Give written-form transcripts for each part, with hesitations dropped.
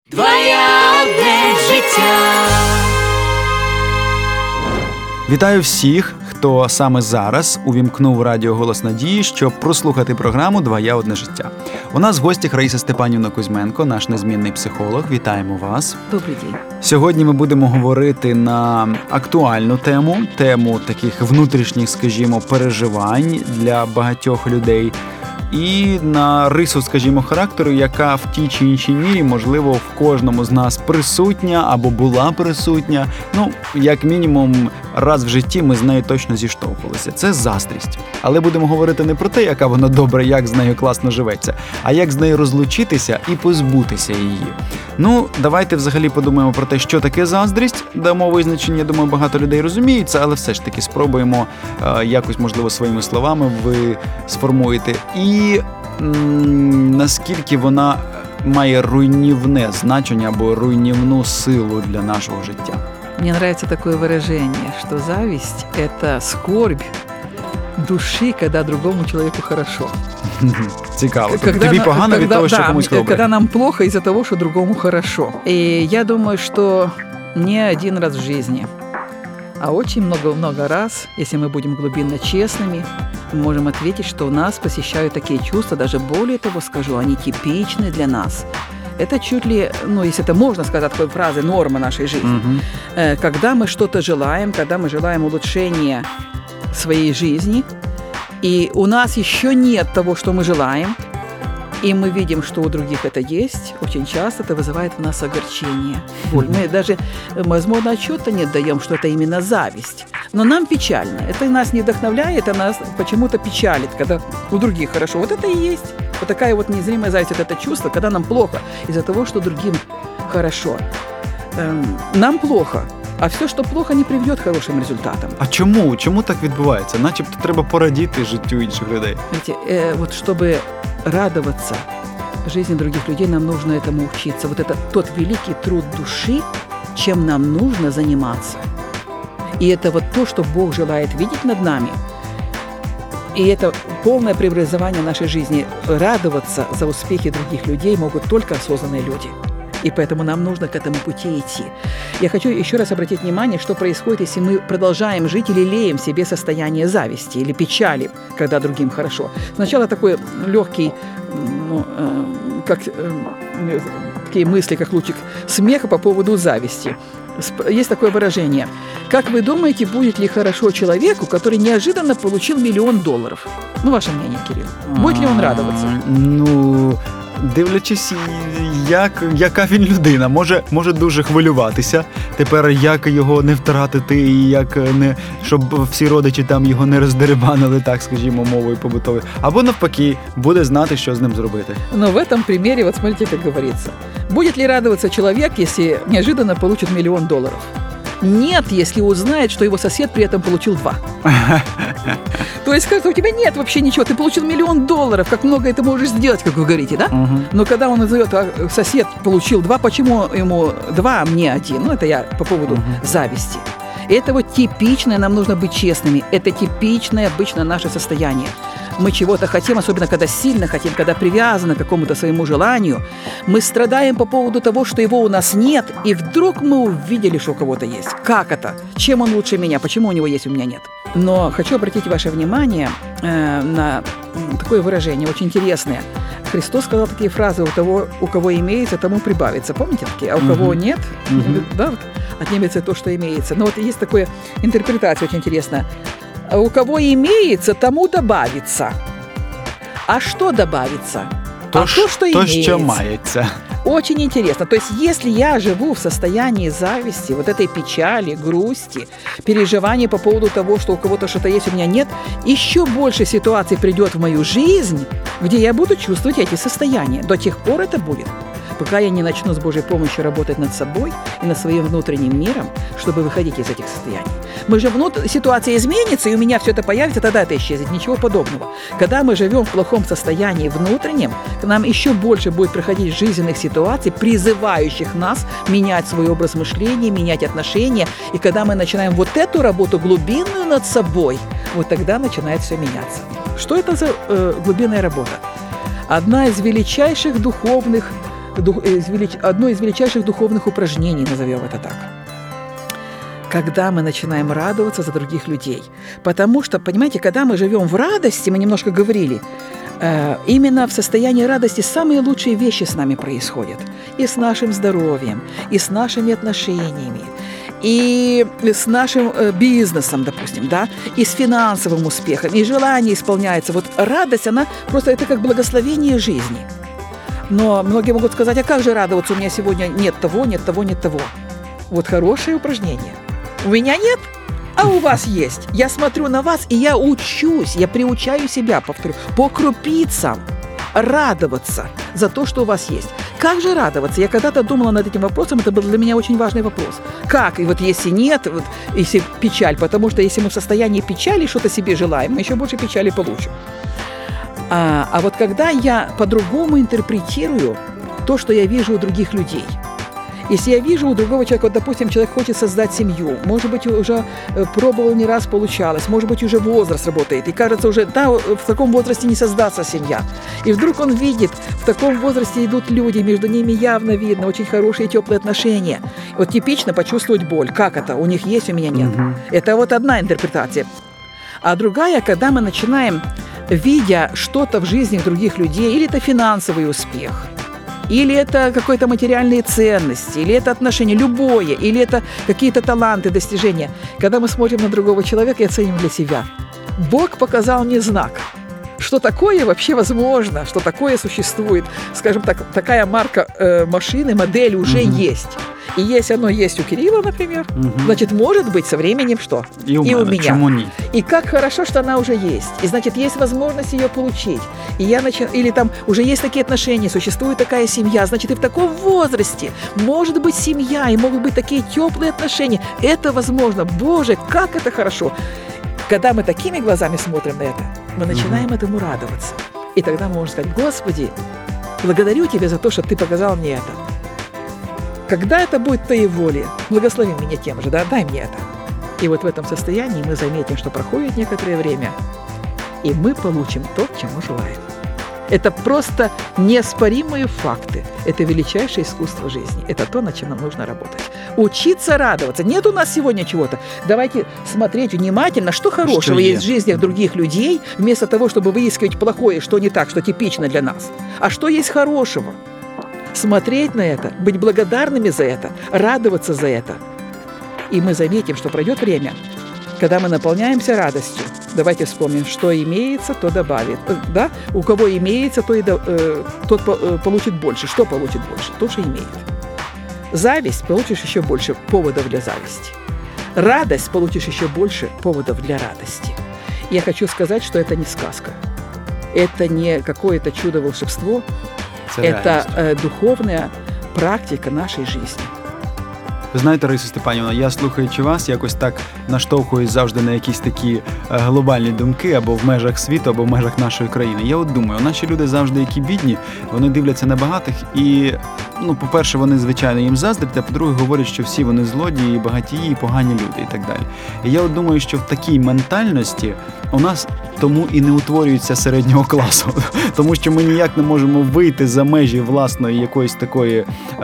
Двоє життя. Вітаю всіх, хто саме зараз увімкнув радіо «Голос надії», щоб прослухати програму «Двоє життя». У нас в гостях Раїса Степанівна Кузьменко, наш незмінний психолог. Вітаємо вас. Добрий день. Сьогодні ми будемо говорити на актуальну тему таких внутрішніх, скажімо, переживань для багатьох людей. І на рису, скажімо, характеру, яка в тій чи іншій мірі, можливо, в кожному з нас присутня або була присутня. Як мінімум, раз в житті ми з нею точно зіштовхувалися. Це заздрість. Але будемо говорити не про те, яка вона добра, як з нею класно живеться, а як з нею розлучитися і позбутися її. Давайте взагалі подумаємо про те, що таке заздрість. Дамо визначення, думаю, багато людей розуміють це, але все ж таки спробуємо якось, можливо, своїми словами ви сформуєте. І наскільки вона має руйнівне значення або руйнівну силу для нашого життя. Мне нравится такое выражение, что зависть – это скорбь души, когда другому человеку хорошо. Цікаво. Тобі погано від того, що комусь добре. Когда нам плохо из-за того, что другому хорошо. И я думаю, что не один раз в жизни, а очень много-много раз, если мы будем глубинно честными, мы можем ответить, что нас посещают такие чувства, даже более того скажу, они типичны для нас. Это чуть ли, если это можно сказать такой фразой, норма нашей жизни. Когда мы что-то желаем, когда мы желаем улучшения своей жизни, и у нас еще нет того, что мы желаем, и мы видим, что у других это есть, очень часто это вызывает в нас огорчение, боль. Мы даже, возможно, отчета не отдаем, что это именно зависть. Но нам печально. Это нас не вдохновляет, а нас почему-то печалит, когда у других хорошо. Вот это и есть. Вот такая вот незримая зависть, вот это чувство, когда нам плохо из-за того, что другим хорошо. Нам плохо. А все, що плохо, не приведе к хорошим результатам. А чому? Чому так відбувається? Начебто треба порадіти життю інших людей. Знаете, вот чтобы радоваться жизни других людей, нам нужно этому учиться. Вот это тот великий труд души, чем нам нужно заниматься. И это вот то, что Бог желает видеть над нами. И это полное преобразование нашей жизни. Радоваться за успехи других людей могут только осознанные люди. И поэтому нам нужно к этому пути идти. Я хочу еще раз обратить внимание, что происходит, если мы продолжаем жить или лелеем в себе состояние зависти или печали, когда другим хорошо. Сначала такой легкий, такие мысли, как лучик смеха по поводу зависти. Есть такое выражение. Как вы думаете, будет ли хорошо человеку, который неожиданно получил $1 миллион? Ваше мнение, Кирилл. Будет ли он радоваться? Дивлячись, яка він людина, може дуже хвилюватися. Тепер як його не втратити і як не, щоб всі родичі там його не роздерибанили, так скажімо, мовою побутовою. Або навпаки, буде знати, що з ним зробити. Но в этом примере, вот смотрите, как говорится. Будет ли радоваться человек, если неожиданно получит $1 миллион? Нет, если узнает, что его сосед при этом получил 2. То есть, как у тебя нет вообще ничего, ты получил $1 миллион, как много это можешь сделать, как вы говорите, да? Но когда он назовет, сосед получил 2, почему ему 2, а мне 1? Это я по поводу зависти. Это вот типичное, нам нужно быть честными, это типичное обычно наше состояние. Мы чего-то хотим, особенно когда сильно хотим, когда привязаны к какому-то своему желанию. Мы страдаем по поводу того, что его у нас нет, и вдруг мы увидели, что у кого-то есть. Как это? Чем он лучше меня? Почему у него есть, у меня нет? Но хочу обратить ваше внимание на такое выражение, очень интересное. Христос сказал такие фразы: у кого имеется, тому прибавится. Помните такие? А у кого нет, да, отнимется то, что имеется. Но вот есть такая интерпретация очень интересная. А у кого имеется, тому добавится. А что добавится? То, что имеется. Що мається. Очень интересно. То есть, если я живу в состоянии зависти, вот этой печали, грусти, переживания по поводу того, что у кого-то что-то есть, у меня нет, еще больше ситуаций придет в мою жизнь, где я буду чувствовать эти состояния. До тех пор это будет, пока я не начну с Божьей помощью работать над собой и над своим внутренним миром, чтобы выходить из этих состояний. Мы же ситуация изменится, и у меня все это появится, тогда это исчезнет. Ничего подобного. Когда мы живем в плохом состоянии внутреннем, к нам еще больше будет приходить жизненных ситуаций, призывающих нас менять свой образ мышления, менять отношения. И когда мы начинаем вот эту работу глубинную над собой, вот тогда начинает все меняться. Что это за глубинная работа? Одна из величайших духовных одно из величайших духовных упражнений, назовем это так. Когда мы начинаем радоваться за других людей. Потому что, понимаете, когда мы живем в радости, мы немножко говорили, именно в состоянии радости самые лучшие вещи с нами происходят. И с нашим здоровьем, и с нашими отношениями, и с нашим бизнесом, допустим, да, и с финансовым успехом, и желание исполняется. Вот радость, она просто это как благословение жизни. Но многие могут сказать, а как же радоваться, у меня сегодня нет того, нет того, нет того. Вот хорошее упражнение. У меня нет, а у вас есть. Я смотрю на вас, и я учусь, я приучаю себя, повторю, по крупицам радоваться за то, что у вас есть. Как же радоваться? Я когда-то думала над этим вопросом, это был для меня очень важный вопрос. Как? И вот если нет, вот, если печаль, потому что если мы в состоянии печали что-то себе желаем, мы еще больше печали получим. А вот когда я по-другому интерпретирую то, что я вижу у других людей. Если я вижу у другого человека, вот, допустим, человек хочет создать семью, может быть, уже пробовал не раз, получалось, может быть, уже возраст работает, и кажется уже, да, в таком возрасте не создастся семья. И вдруг он видит, в таком возрасте идут люди, между ними явно видно очень хорошие теплые отношения. Вот типично почувствовать боль. Как это? У них есть, у меня нет. Это вот одна интерпретация. А другая, когда мы начинаем, видя что-то в жизни других людей, или это финансовый успех, или это какие-то материальные ценности, или это отношения, любое, или это какие-то таланты, достижения. Когда мы смотрим на другого человека и оценим для себя, Бог показал мне знак, что такое вообще возможно, что такое существует. Скажем так, такая марка машины, модель уже есть. И если оно есть у Кирилла, например, значит, может быть, со временем что? И у меня. Чему нет? И как хорошо, что она уже есть. И, значит, есть возможность ее получить. И я или там уже есть такие отношения, существует такая семья. Значит, и в таком возрасте может быть семья, и могут быть такие теплые отношения. Это возможно. Боже, как это хорошо. Когда мы такими глазами смотрим на это, мы начинаем этому радоваться. И тогда мы можем сказать: Господи, благодарю Тебя за то, что Ты показал мне это. Когда это будет в Твоей воле, благослови меня тем же, да, дай мне это. И вот в этом состоянии мы заметим, что проходит некоторое время, и мы получим то, чему желаем. Это просто неоспоримые факты. Это величайшее искусство жизни. Это то, над чем нам нужно работать. Учиться радоваться. Нет у нас сегодня чего-то. Давайте смотреть внимательно, что хорошего есть в жизнях других людей, вместо того, чтобы выискивать плохое, что не так, что типично для нас. А что есть хорошего? Смотреть на это, быть благодарными за это, радоваться за это. И мы заметим, что пройдет время, когда мы наполняемся радостью. Давайте вспомним, что имеется, то добавит. Да? У кого имеется, тот получит больше. Что получит больше? То, что имеет. Зависть – получишь еще больше поводов для зависти. Радость – получишь еще больше поводов для радости. Я хочу сказать, что это не сказка. Это не какое-то чудо-волшебство. Это духовная практика нашої житті. Ви знаєте, Раїсо Степанівна, я, слухаючи вас, якось так наштовхуюсь завжди на якісь такі глобальні думки або в межах світу, або в межах нашої країни. Я от думаю, наші люди завжди, які бідні, вони дивляться на багатих і, по-перше, вони, звичайно, їм заздрять, а по-друге, говорять, що всі вони злодії, багатії, погані люди і так далі. І я от думаю, що в такій ментальності у нас тому і не утворюється середнього класу, тому що ми ніяк не можемо вийти за межі власної якоїсь такої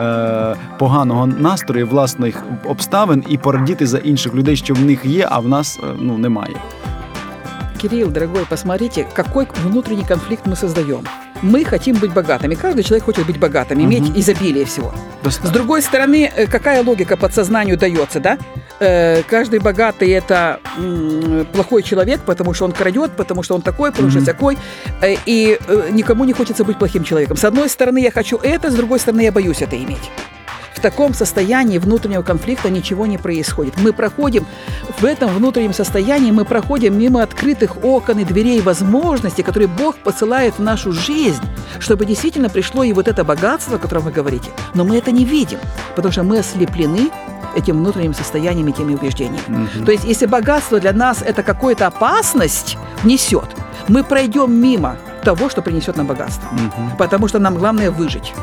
поганого настрою, власних обставин і порадіти за інших людей, що в них є, а в нас немає. Кирилл, дорогой, посмотрите, какой внутренний конфликт мы создаем. Мы хотим быть богатыми. Каждый человек хочет быть богатым, иметь изобилие всего. С другой стороны, какая логика подсознанию дается, да? Каждый богатый – это плохой человек, потому что он крадет, потому что он такой, потому что такой. И никому не хочется быть плохим человеком. С одной стороны, я хочу это, с другой стороны, я боюсь это иметь. В таком состоянии внутреннего конфликта ничего не происходит. Мы проходим в этом внутреннем состоянии, мы проходим мимо открытых окон и дверей возможностей, которые Бог посылает в нашу жизнь, чтобы действительно пришло и вот это богатство, о котором вы говорите. Но мы это не видим, потому что мы ослеплены этим внутренним состоянием и теми убеждениями. То есть, если богатство для нас это какую-то опасность несет, мы пройдем мимо того, что принесет нам богатство. Потому что нам главное выжить.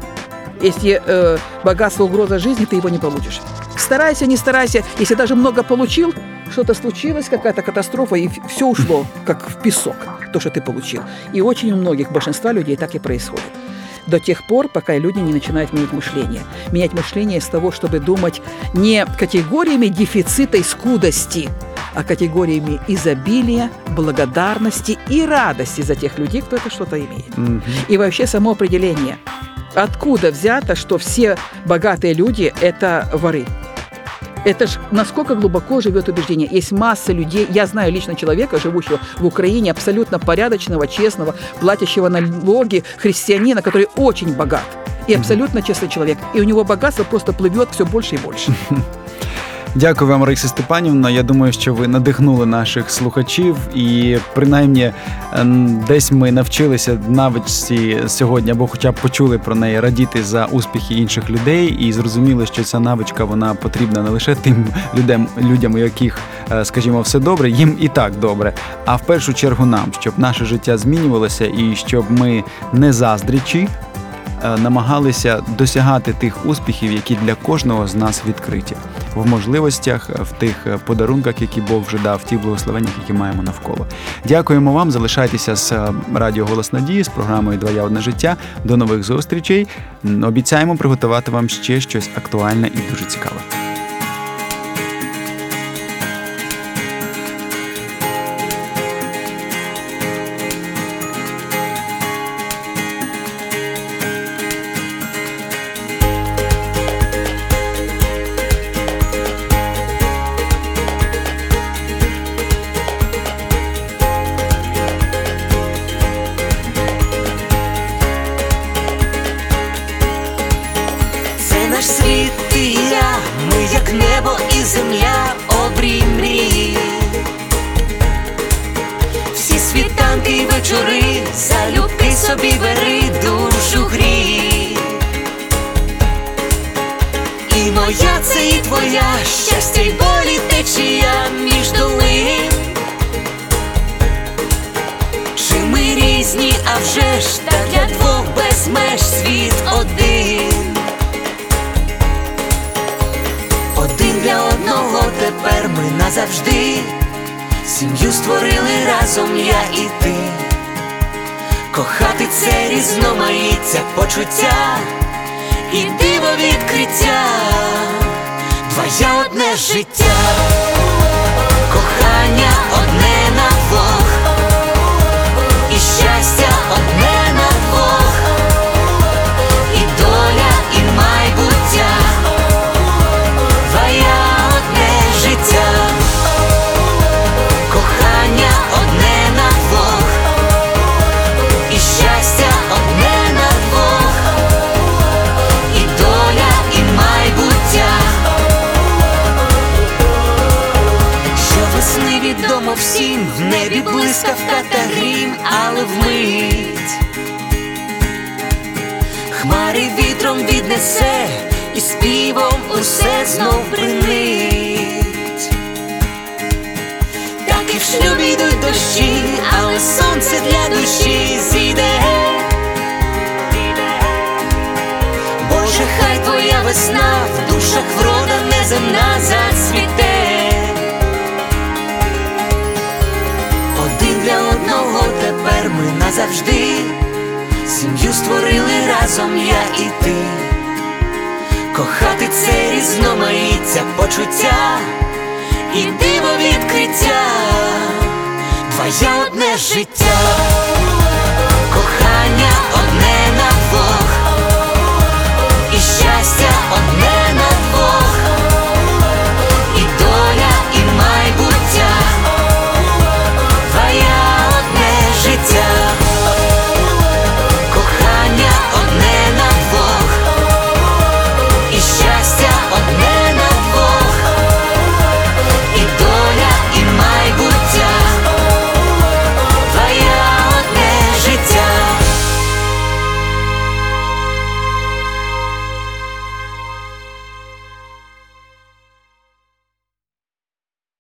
Если богатство – угроза жизни, ты его не получишь. Старайся, не старайся. Если даже много получил, что-то случилось, какая-то катастрофа, и все ушло, как в песок, то, что ты получил. И очень у многих, большинства людей так и происходит. до тех пор, пока люди не начинают менять мышление. Менять мышление из того, чтобы думать не категориями дефицита и скудости, а категориями изобилия, благодарности и радости за тех людей, кто это что-то имеет. И вообще само определение. Откуда взято, что все богатые люди – это воры? Это ж насколько глубоко живет убеждение. Есть масса людей, я знаю лично человека, живущего в Украине, абсолютно порядочного, честного, платящего налоги, христианина, который очень богат и абсолютно честный человек. И у него богатство просто плывет все больше и больше. Дякую вам, Раїса Степанівна. Я думаю, що ви надихнули наших слухачів і принаймні десь ми навчилися навичці сьогодні, або хоча б почули про неї, радіти за успіхи інших людей і зрозуміли, що ця навичка, вона потрібна не лише тим людям, у яких, скажімо, все добре, їм і так добре, а в першу чергу нам, щоб наше життя змінювалося і щоб ми не заздрячі, намагалися досягати тих успіхів, які для кожного з нас відкриті. В можливостях, в тих подарунках, які Бог вже дав, в тих благословеннях, які маємо навколо. Дякуємо вам, залишайтеся з Радіо Голос Надії, з програмою «Два я. Одне життя». До нових зустрічей. Обіцяємо приготувати вам ще щось актуальне і дуже цікаве. Світ і я, ми як небо і земля, обрій мрії. Всі світанки й вечори, залюбки собі бери, душу грій. І моя це і твоя, щастя й болі течія між долин. Чи ми різні, а вже ж, та для двох без меж світ один. Один для одного тепер ми назавжди. Сім'ю створили разом я і ти. Кохати це різноманіття почуття і диво відкриття. Два я. Одне життя. Кохання одне на двох. І щастя одне на двох. І доля, і майбуття. Кохання одне на двох. І щастя одне на двох. І доля, і майбуття. Щовесни відомо всім, в небі блискавка та грім, але вмить хмари вітром віднесе, і співом усе знов бринить. Так і в шлюбі йдуть дощі, але сонце для душі зійде. Боже, хай твоя весна в душах врода неземна зацвіте. Один для одного тепер ми назавжди. Сім'ю створили разом я і ти. Кохати це різноманіття почуття і диво відкриття. Два я. Одне життя. Кохання одне на двох. І щастя